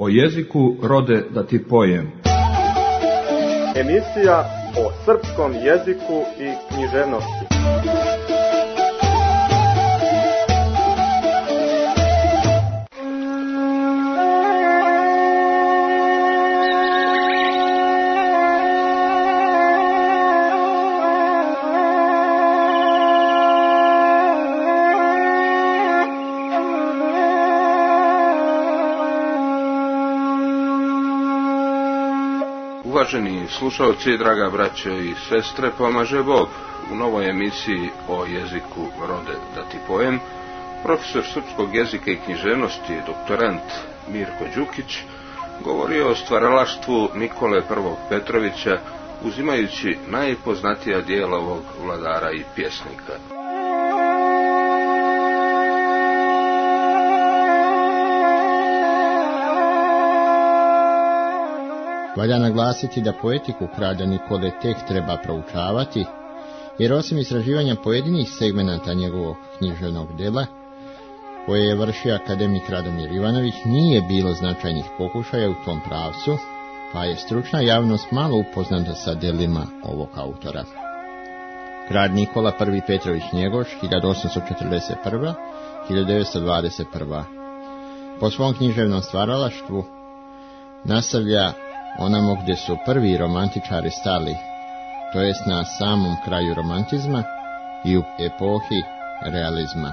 o jeziku rode da ti pojem. Emisija o srpskom jeziku i književnosti. Uvaženi slušalci, draga braćo i sestre, pomaže Bog. U novoj emisiji o jeziku rode da ti pojem, profesor srpskog jezika i književnosti, doktorant Mirko Đukić, govorio o stvaralaštvu Nikole I. Petrovića, uzimajući najpoznatija dijela ovog vladara i pjesnika. Valja naglasiti da poetiku kralja Nikole tek treba proučavati, jer osim istraživanja pojedinih segmenata njegovog književnog dela, koje je vršio akademik Radomir Ivanović, nije bilo značajnih pokušaja u tom pravcu, pa je stručna javnost malo upoznata sa delima ovog autora. Kralj Nikola I. Petrović Njegoš, 1841-1921. Po svom književnom stvaralaštvu nastavlja onamo gdje su prvi romantičari stali, to jest na samom kraju romantizma i u epohi realizma.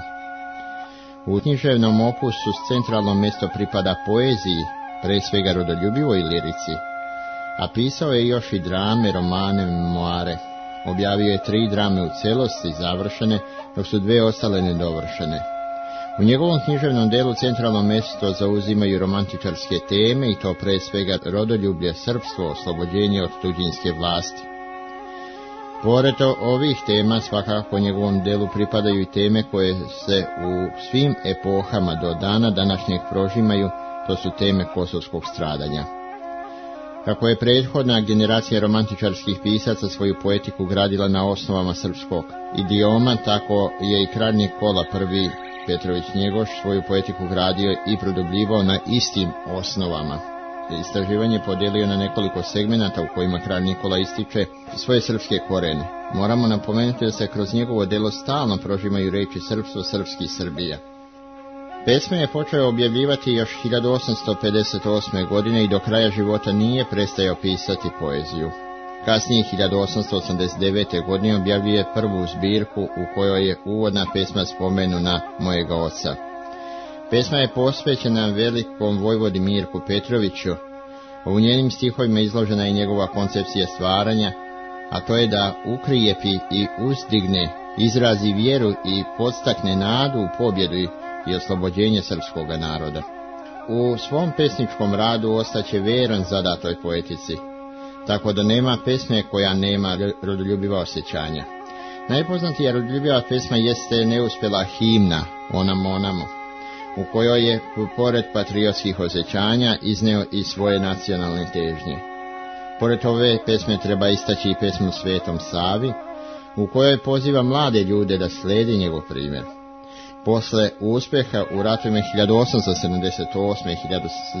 U književnom opusu centralno mjesto pripada poeziji, pre svega rodoljubivoj lirici, a pisao je još i drame, romane, memoare. Objavio je 3 drame u celosti završene, dok su 2 ostale nedovršene. U njegovom književnom delu centralno mjesto zauzimaju romantičarske teme, i to pre svega rodoljublje, srpstvo, oslobođenje od tuđinske vlasti. Pored ovih tema svakako njegovom delu pripadaju i teme koje se u svim epohama do dana današnjeg prožimaju, to su teme kosovskog stradanja. Kako je prethodna generacija romantičarskih pisaca svoju poetiku gradila na osnovama srpskog idioma, tako je i kralj Nikola I. Petrović Njegoš svoju poetiku gradio i produbljivao na istim osnovama. Istraživanje podijelio na nekoliko segmenata u kojima kralj Nikola ističe svoje srpske korene. Moramo napomenuti da se kroz njegovo delo stalno prožimaju reči srpstvo, srpski i Srbija. Pesme je počeo objavljivati još 1858. godine i do kraja života nije prestajao pisati poeziju. Kasnije 1889. godine objavljuje prvu zbirku u kojoj je uvodna pesma Spomenu na mojega oca. Pesma je posvećena velikom vojvodi Mirku Petroviću, a u njenim stihovima izložena je njegova koncepcija stvaranja, a to je da ukrijepi i uzdigne, izrazi vjeru i podstakne nadu u pobjedu i oslobođenje srpskoga naroda. U svom pesničkom radu ostaće veran zadatoj poetici, tako da nema pesme koja nema rodoljubiva osjećanja. Najpoznatija rodoljubiva pesma jeste neuspjela himna Onamo Onamo, u kojoj je pored patriotskih osjećanja izneo i svoje nacionalne težnje. Pored ove pesme treba istaći i pesmu Svetom Savi, u kojoj poziva mlade ljude da slijedi njegov primjer. Posle uspjeha u ratovima 1878. i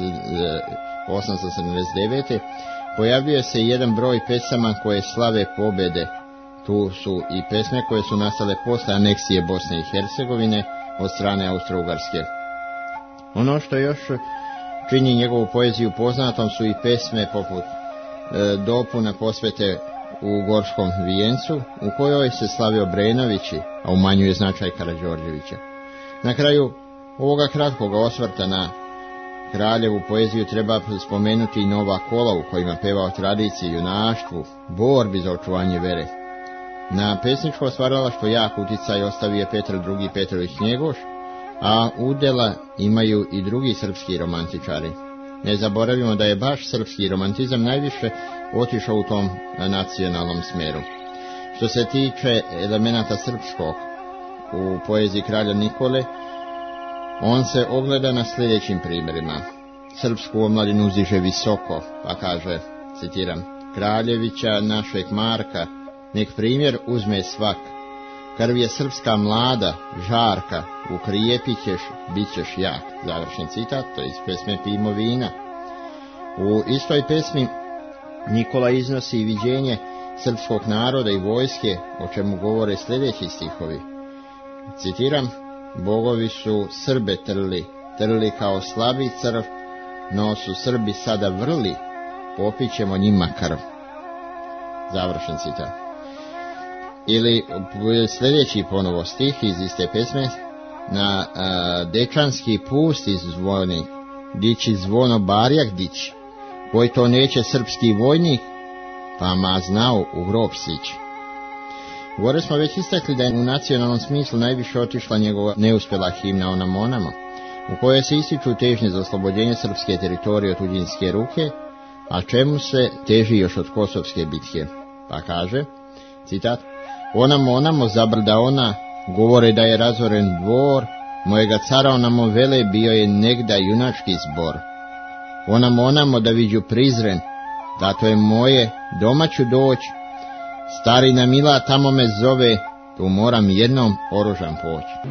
1879. pojavio se jedan broj pesama koje slave pobjede. Tu su i pesme koje su nastale posle aneksije Bosne i Hercegovine od strane Austro-Ugarske. Ono što još čini njegovu poeziju poznatom su i pesme poput dopuna posvete u Gorskom vijencu, u kojoj se slave Obrenovići, a umanjuje značaj Karađorđevića. Na kraju ovoga kratkoga osvrta na kraljevu poeziju treba spomenuti i nova kola u kojima peva o tradiciji, junaštvu, borbi za očuvanje vere. Na pesničko stvaralaštvo jak uticaj ostavio Petar II. Petrović Njegoš, a udjela imaju i drugi srpski romantičari. Ne zaboravimo da je baš srpski romantizam najviše otišao u tom nacionalnom smjeru. Što se tiče elemenata srpskog u poeziji kralja Nikole, on se ogleda na sljedećim primjerima. Srpsku omladinu uziže visoko, pa kaže, citiram, Kraljevića našeg Marka, nek primjer uzme svak. Krv je srpska mlada, žarka, ukrijepit ćeš, bit ćeš jak. Završen citat, to iz pesme Pijmo vina. U istoj pesmi Nikola iznosi viđenje srpskog naroda i vojske, o čemu govore sljedeći stihovi. Citiram: bogovi su Srbe trli kao slabi crv, no su Srbi sada vrli, popit ćemo njima krv. Završen citat. Ili sljedeći ponovo stih iz iste pesme: na dečanski pust izzvoni, dići zvono barjak dići, koji to neće srpski vojnik, pa ma znao u grob sići. Gore smo već istakli da je u nacionalnom smislu najviše otišla njegova neuspjela himna Ona Monamo, u kojoj se ističu težnje za oslobođenje srpske teritorije od tuđinske ruke, a čemu se teži još od Kosovske bitke. Pa kaže, citat: Onamo, onamo, zabrda ona, govore da je razoren dvor, mojega cara onamo vele, bio je negda junački zbor. Onamo, onamo, da viđu prizren, da to je moje, doma ću doć, starina mila tamo me zove, tu moram jednom oružan poći.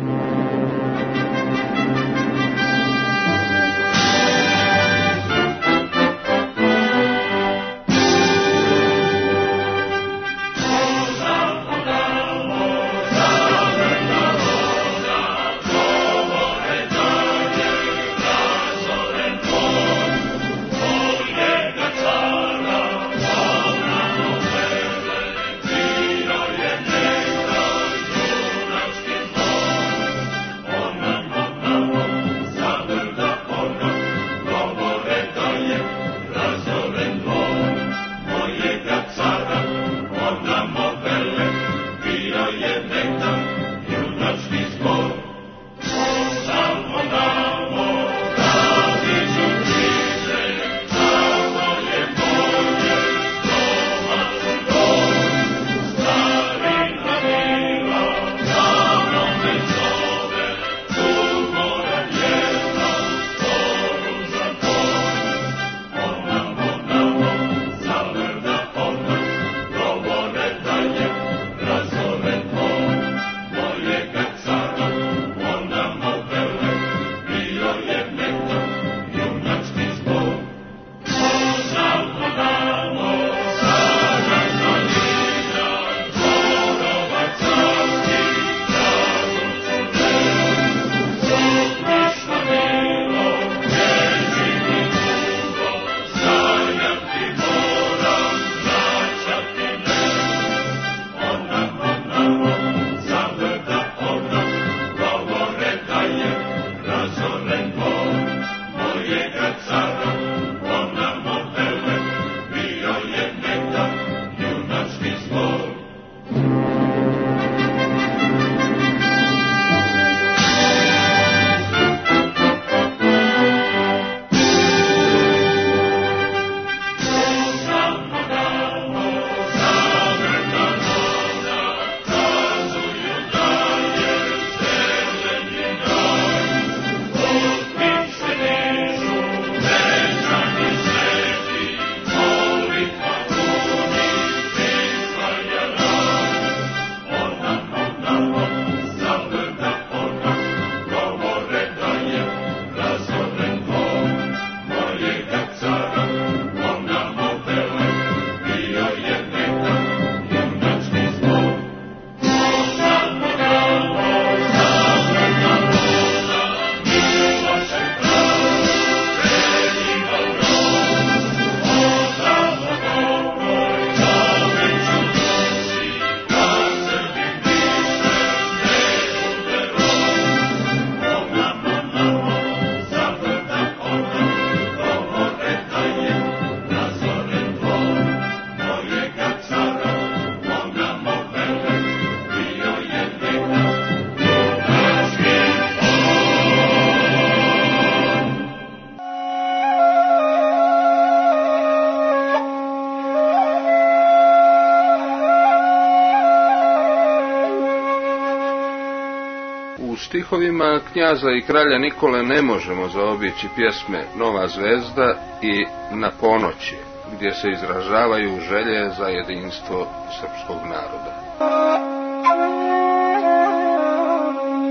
U stihovima knjaza i kralja Nikole ne možemo zaobići pjesme Nova zvezda i Na ponoći, gdje se izražavaju želje za jedinstvo srpskog naroda.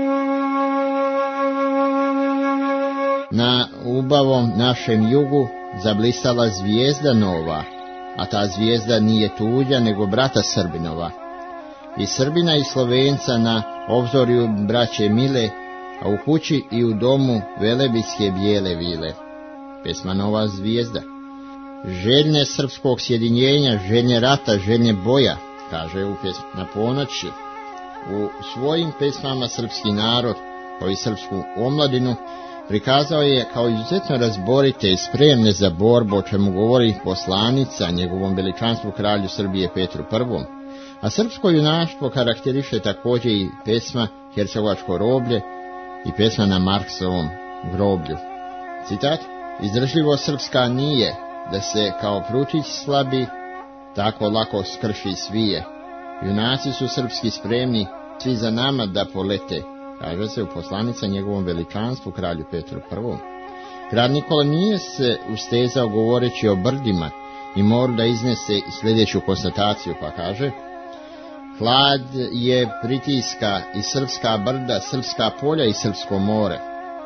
Na ubavom našem jugu zablistala zvijezda nova, a ta zvijezda nije tuđa nego brata Srbinova. I Srbina i Slovenca na obzorju braće mile, a u kući i u domu velebitske bijele vile. Pesma Nova zvijezda. Željne srpskog sjedinjenja, željne rata, željne boja, kaže u pesmi Na ponoći. U svojim pesmama srpski narod, kao i srpsku omladinu, prikazao je kao izuzetno razborite i spremne za borbu, o čemu govori poslanica njegovom veličanstvu kralju Srbije Petru I. A srpsko junaštvo karakteriše također i pesma Hercegovačko roblje i pesma Na Marksovom groblju. Citat: izdržljivo srpska nije, da se kao pručić slabi, tako lako skrši svije. Junaci su srpski spremni, svi za nama da polete, kaže se u poslanica njegovom veličanstvu kralju Petru I. Kralj Nikola nije se ustezao govoreći o brdima i moru da iznese sljedeću konstataciju, pa kaže: hlad je pritiska i srpska brda, srpska polja i srpsko more.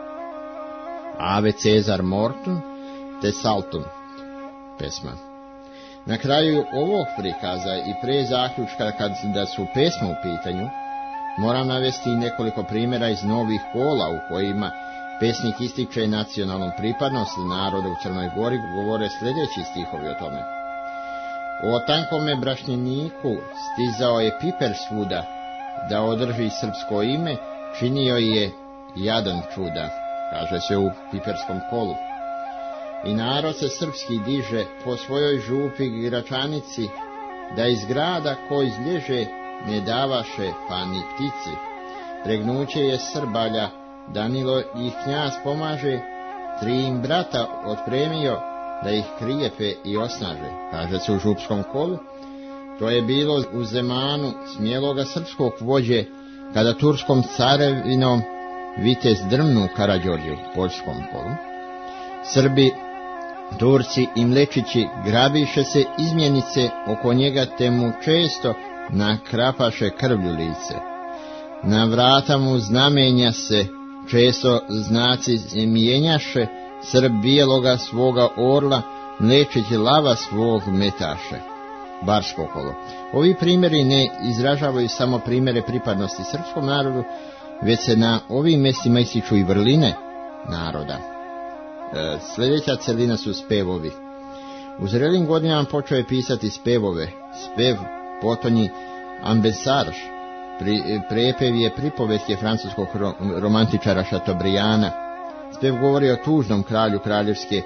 Ave Cezar mortum, te saltum. Pesma. Na kraju ovog prikaza i pre zaključka da su pesme u pitanju, moram navesti nekoliko primjera iz novih kola u kojima pesnik ističe nacionalnu pripadnost naroda u Crnoj Gori, govore sljedeći stihovi o tome. O tankome brašnjeniku stizao je piper svuda, da održi srpsko ime, činio je jadan čuda, kaže se u piperskom kolu. I narod se srpski diže po svojoj župi Gračanici, da iz grada ko izlježe ne davaše pa ni ptici. Pregnuće je Srbalja, Danilo ih knjaz pomaže, 3 im brata otpremio, da ih krijepe i osnaže, kaže se u župskom kolu. To je bilo u Zemanu smjeloga srpskog vođe, kada turskom carevinom vitez drmnu Karađorđe u poljskom kolu. Srbi, Turci i Mlečići grabiše se izmjenice oko njega, te mu često nakrapaše krvlju lice. Na vrata mu znamenja se često znaci mijenjaše, Srb bijeloga svoga orla, Mlečić lava svog metaše. Barsko kolo. Ovi primjeri ne izražavaju samo primjere pripadnosti srpskom narodu, već se na ovim mjestima ističu i vrline naroda. Sljedeća celina su spevovi. U zrelim godinama počeo je pisati spevove. Spev potonji Ambesarž, prepev je pripovetke francuskog romantičara Chateaubrianda. Spev govori o tužnom kralju kraljevske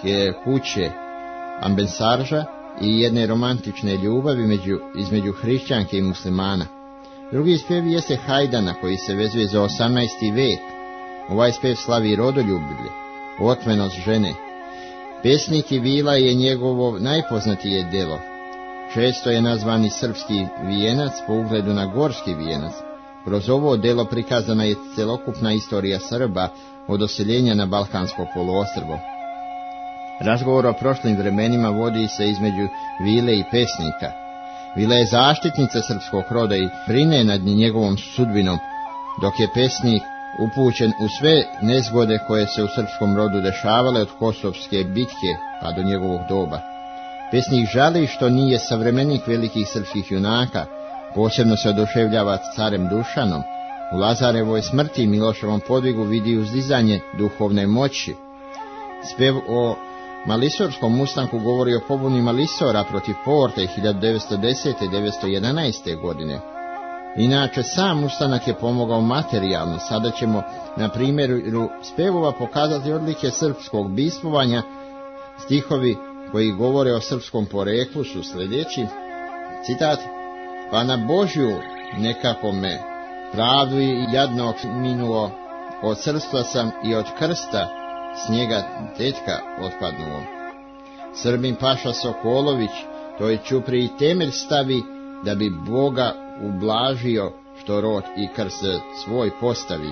kuće Ambensarža i jedne romantične ljubavi između hrišćanke i muslimana. Drugi spev jeste Hajdana, koji se vezuje za 18. vek. Ovaj spev slavi rodoljublje, otmenost žene. Pesnik i vila je njegovo najpoznatije djelo. Često je nazvani srpski vijenac po ugledu na gorski vijenac. Kroz ovo djelo prikazana je celokupna istorija Srba od doseljenja na Balkansko poluostrvo. Razgovor o prošlim vremenima vodi se između vile i pesnika. Vila je zaštitnica srpskog roda i brine nad njegovom sudbinom, dok je pesnik upućen u sve nezgode koje se u srpskom rodu dešavale od Kosovske bitke pa do njegovog doba. Pesnik žali što nije savremenik velikih srpskih junaka, posebno se oduševljava carem Dušanom. U Lazarevoj smrti i Miloševom podvigu vidi uzdizanje duhovne moći. Spev o Malisorskom ustanku govori o pobuni Malisora protiv Porte 1910. i 1911. godine. Inače, sam ustanak je pomogao materijalno. Sada ćemo na primjeru spevova pokazati odlike srpskog bistvovanja. Stihovi koji govore o srpskom poreklu su sljedeći. Citat: pa na Božju nekako me, pravdu i jadnog minuo, od srstva sam i od krsta snijega tetka otpadnuo. Srbin Paša Sokolović toj ćupri i temelj stavi, da bi Boga ublažio što rod i krst svoj postavi.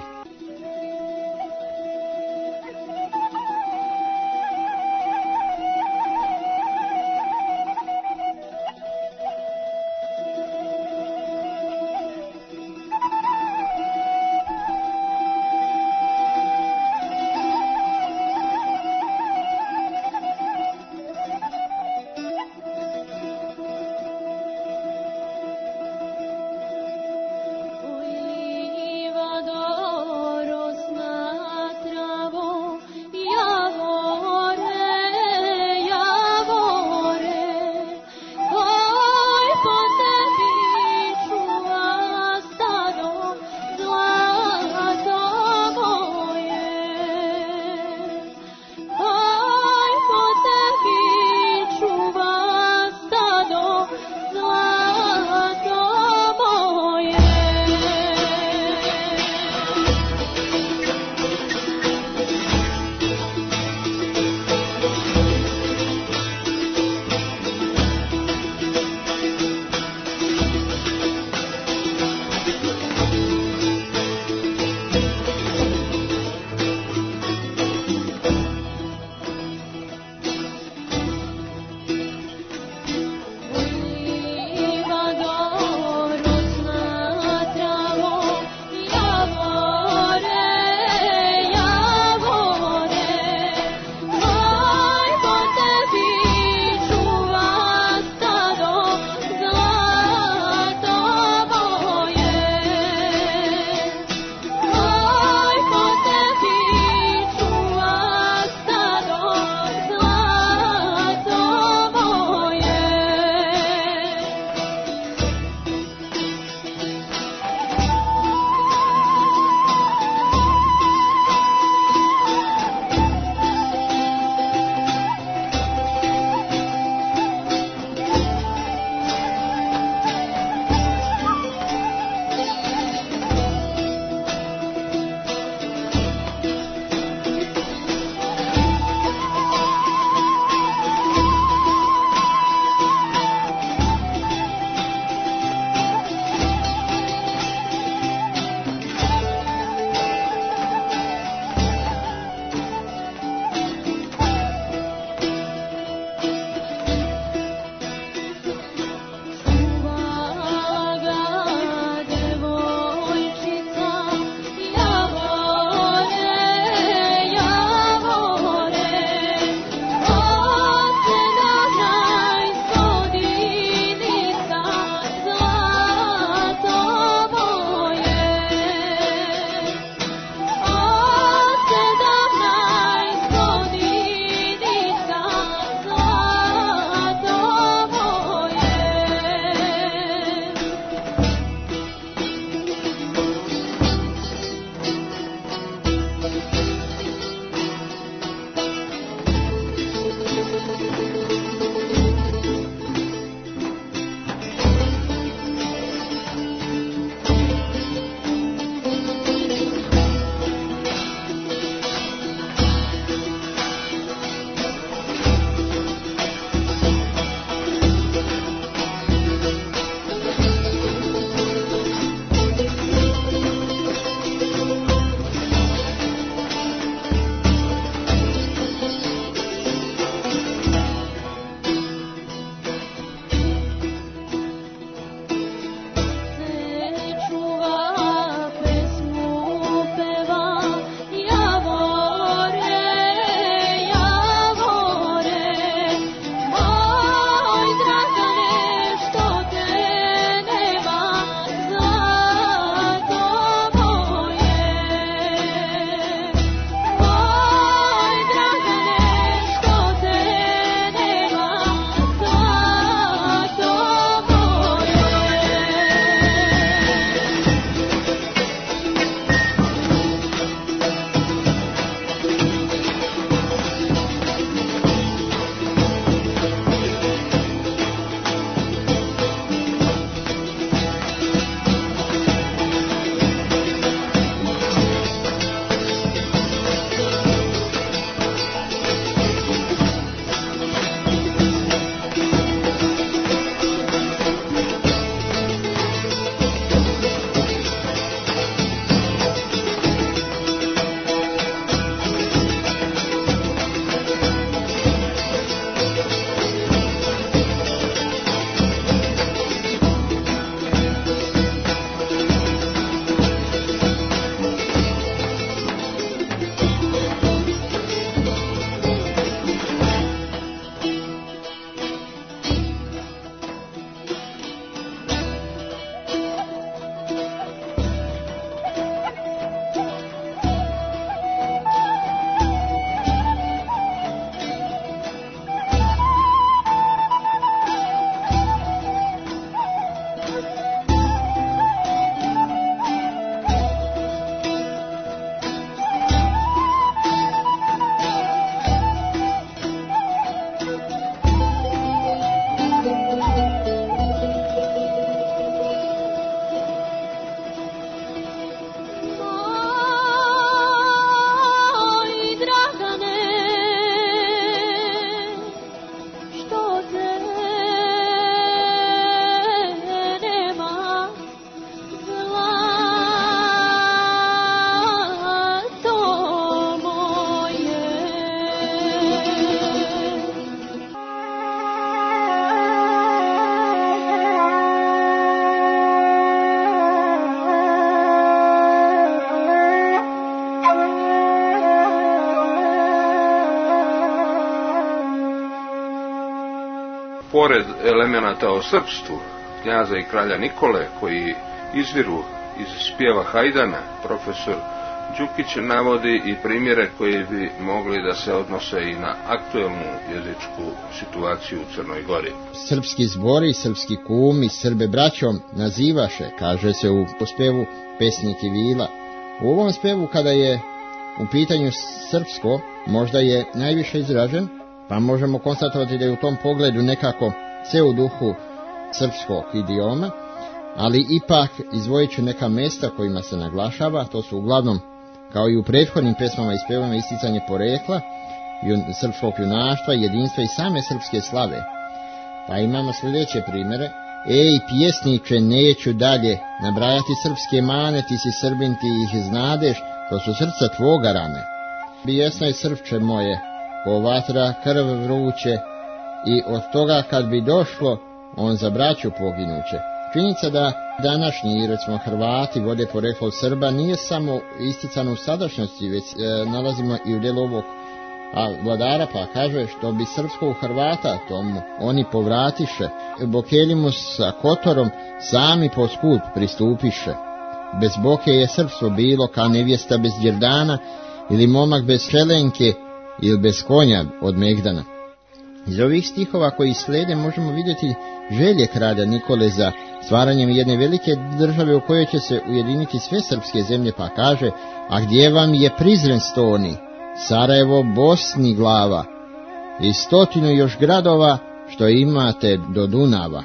Pored elemenata o srpstvu, knjaza i kralja Nikole, koji izviru iz spjeva Hajdana, profesor Đukić navodi i primjere koji bi mogli da se odnose i na aktuelnu jezičku situaciju u Crnoj Gori. Srpski zbori, srpski kumi, Srbe braćom nazivaše, kaže se u spevu Pesnik i Vila. U ovom spevu, kada je u pitanju srpsko, možda je najviše izražen, pa možemo konstatovati da je u tom pogledu nekako sve u duhu srpskog idioma, ali ipak izdvojit ću neka mjesta kojima se naglašava, to su uglavnom, kao i u prethodnim pesmama i spevama, isticanje porekla, srpskog junaštva, jedinstva i same srpske slave. Pa imamo sljedeće primjere. Ej, pjesniče, neću dalje nabrajati srpske mane, ti si Srbin, ti ih znadeš, to su srca tvoga rane. Bijesno je srpče moje, ko vatra krv vruće, i od toga kad bi došlo, on za braću poginuće. Činjenica da današnji, recimo, Hrvati vode poreklo Srba nije samo isticano u sadašnjosti, već nalazimo i u delu ovog vladara, pa kaže što bi srpskog Hrvata tomu oni povratiše, Bokeljimu sa Kotorom sami po skup pristupiše. Bez Boke je srpstvo bilo kao nevjesta bez Đerdana, ili momak bez Šelenke, ili bez konja od Megdana. Iz ovih stihova koji slijede možemo vidjeti želje kralja Nikole za stvaranjem jedne velike države u kojoj će se ujediniti sve srpske zemlje, pa kaže: a gdje vam je Prizren stoni, Sarajevo Bosni glava, i 100 još gradova što imate do Dunava.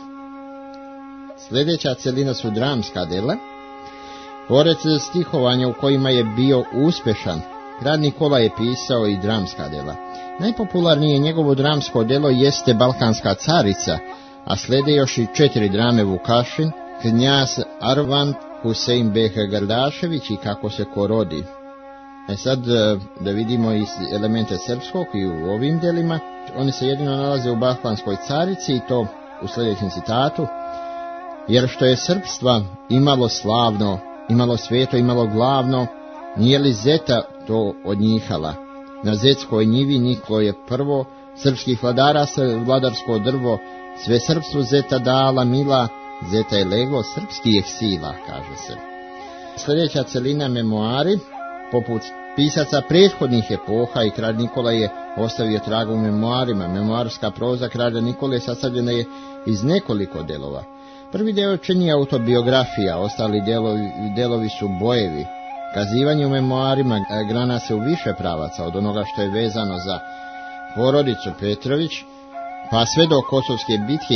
Sljedeća celina su dramska dela. Pored stihovanja u kojima je bio uspešan, kralj Nikola je pisao i dramska dela. Najpopularnije njegovo dramsko delo jeste Balkanska carica, a slede još i 4 drame Vukašin, Knjaz Arvan, Husein Beh Gardašević i Kako se ko rodi. Sad da vidimo i elemente srpskog i u ovim delima. Oni se jedino nalaze u Balkanskoj carici, i to u sljedećem citatu: jer što je srpstva imalo slavno, imalo sveto, imalo glavno, nije li zeta to odnjihala? Na zetskoj njivi niklo je prvo, srpskih vladara se vladarsko drvo, sve srpstvu zeta dala mila, zeta je leglo srpskih sila, kaže se. Sljedeća celina memoari, poput pisaca prethodnih epoha, i kralj Nikola je ostavio traga u memoarima. Memoarska proza kralja Nikole sastavljena je iz nekoliko delova. Prvi deo čini autobiografija, ostali delovi su bojevi. Kazivanje u memoarima grana se u više pravaca, od onoga što je vezano za porodicu Petrović, pa sve do Kosovske bitke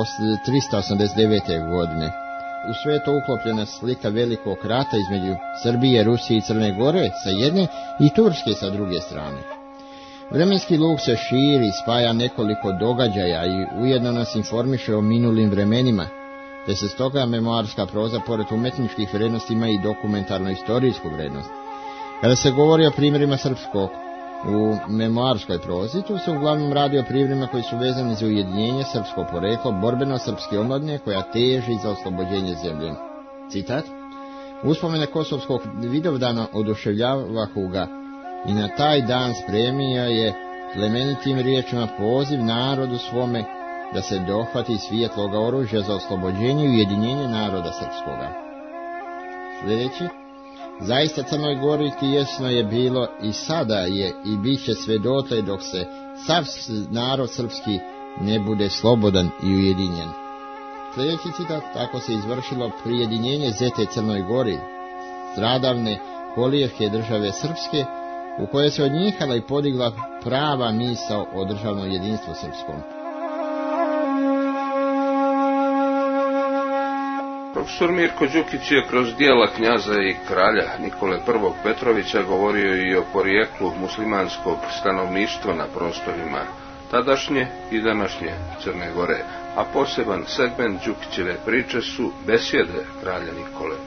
1389. godine. U sve to uklopljena slika velikog rata između Srbije, Rusije i Crne Gore sa jedne i Turske sa druge strane. Vremenski luk se širi, spaja nekoliko događaja i ujedno nas informiše o minulim vremenima, te se stoga memoarska proza pored umetničkih vrijednosti ima i dokumentarno-istorijsku vrijednost. Kada se govori o primjerima srpskog u memoarskoj prozi, tu se uglavnom radi o primjerima koji su vezani za ujedinjenje, srpsko poreklo, borbeno srpske omladine koja teži za oslobođenje zemlje. Citat: uspomene Kosovskog Vidovdana oduševljavahu ga, i na taj dan spremio je plemenitim riječima poziv narodu svome da se dohvati svijetloga oružja za oslobođenje i ujedinjenje naroda srpskoga. Sljedeći: zaista Crnoj Gori tijesno je bilo i sada je i bit će sve dotle dok se sav narod srpski ne bude slobodan i ujedinjen. Sljedeći citat: tako se izvršilo prijedinjenje zete Crnoj Gori, stradavne kolijevke države srpske, u koje se odnjihala i podigla prava misao o državnom jedinstvu srpskom. Profesor Mirko Đukić je kroz dijela knjaza i kralja Nikole I. Petrovića govorio i o porijeklu muslimanskog stanovništva na prostorima tadašnje i današnje Crne Gore, a poseban segment Đukićeve priče su besjede kralja Nikole.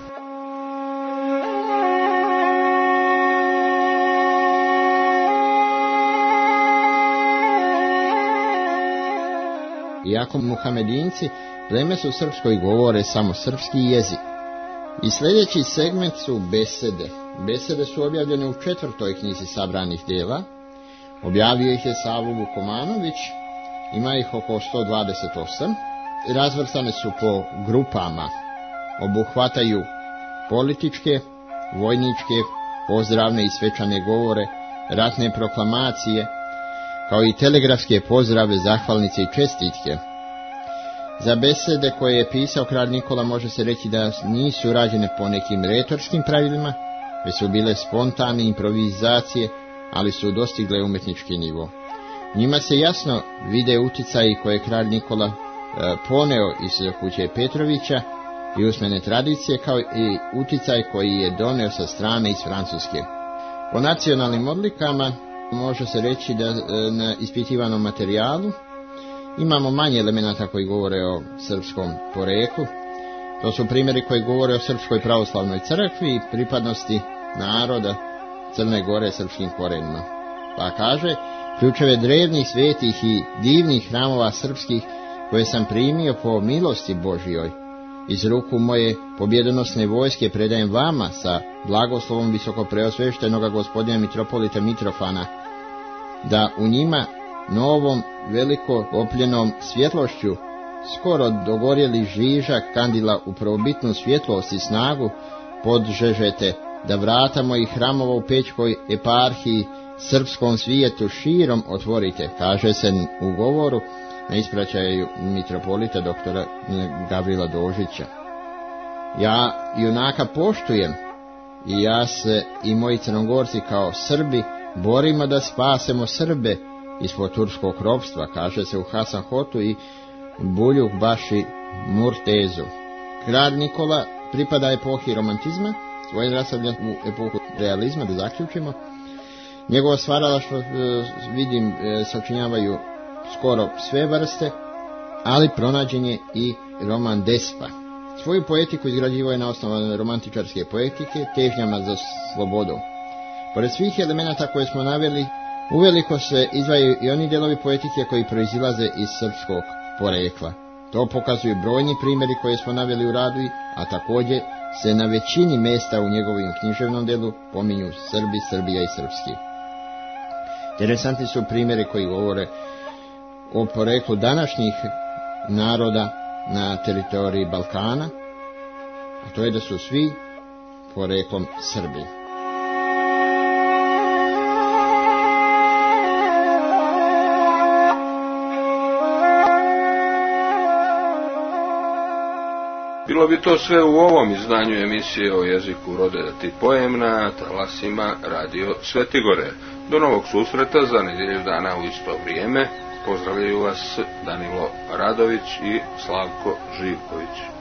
Iako Muhamedinci pleme su srpsko i govore samo srpski jezik. I sljedeći segment su besede. Besede su objavljene u 4. knjizi sabranih djela. Objavio ih je Savo Vukomanović, ima ih oko 128, razvrstane su po grupama, obuhvataju političke, vojničke, pozdravne i svečane govore, ratne proklamacije, kao i telegrafske pozdrave, zahvalnice i čestitke. Za besede koje je pisao kralj Nikola može se reći da nisu rađene po nekim retorskim pravilima, već su bile spontane improvizacije, ali su dostigle umjetnički nivo. Njima se jasno vide uticaji koje je kralj Nikola poneo iz kuće Petrovića i usmene tradicije, kao i uticaj koji je doneo sa strane iz Francuske. Po nacionalnim odlikama može se reći da na ispitivanom materijalu imamo manje elemenata koji govore o srpskom poreklu. To su primjeri koji govore o Srpskoj pravoslavnoj crkvi i pripadnosti naroda Crne Gore srpskim korenima. Pa kaže, ključeve drevnih, svetih i divnih hramova srpskih koje sam primio po milosti Božjoj iz ruku moje pobjedonosne vojske predajem vama sa blagoslovom visokopreosveštenoga gospodina mitropolita Mitrofana, da u njima novom veliko opljenom svjetlošću skoro dogorjeli žižak kandila u prvobitnu svjetlost i snagu podžežete, da vrata mojih hramova u Pećkoj eparhiji srpskom svijetu širom otvorite, kaže se u govoru na ispraćaju mitropolita doktora Gavrila Dožića. Ja junaka poštujem i ja se i moji Crnogorci kao Srbi borimo da spasemo Srbe ispod turskog ropstva, kaže se u Hasan Hotu i Buljuk Baši Murtezu. Kralj Nikola pripada epohi romantizma, svoje rastavlja u epohu realizma, da zaključimo. Njegova stvaralaštvo, vidim, sačinjavaju skoro sve vrste, ali pronađen je i roman Despa. Svoju poetiku izgrađivao je na osnovu romantičarske poetike, težnjama za slobodom. Pored svih elemenata koje smo naveli, uveliko se izdvajaju i oni dijelovi poetike koji proizilaze iz srpskog porekla. To pokazuju brojni primjeri koje smo naveli u radu, a također se na većini mjesta u njegovim književnom delu pominju Srbi, Srbija i srpski. Interesantni su primjeri koji govore o poreklu današnjih naroda na teritoriji Balkana, a to je da su svi poreklom Srbi. Bilo bi to sve u ovom izdanju emisije o jeziku rode da ti pojem na talasima Radio Svetigore. Do novog susreta za nedjelju dana u isto vrijeme. Pozdravljaju vas Danilo Radović i Slavko Živković.